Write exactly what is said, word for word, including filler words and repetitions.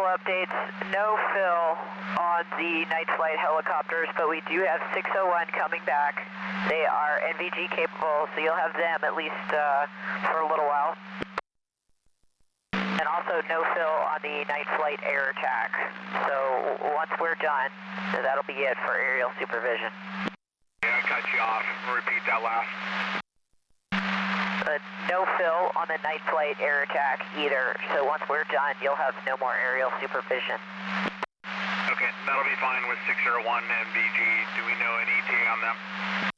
updates. No fill on the night flight helicopters, but we do have six oh one coming back. They are N V G capable, so you'll have them at least uh, for a little while. And also no fill on the night flight air attack. So once we're done, that'll be it for aerial supervision. Yeah, I cut you off. Repeat that last. Uh, no fill on the night flight air attack either. So once we're done, you'll have no more aerial supervision. Okay, that'll be fine with six oh one N V G. Do we know any E T A on them?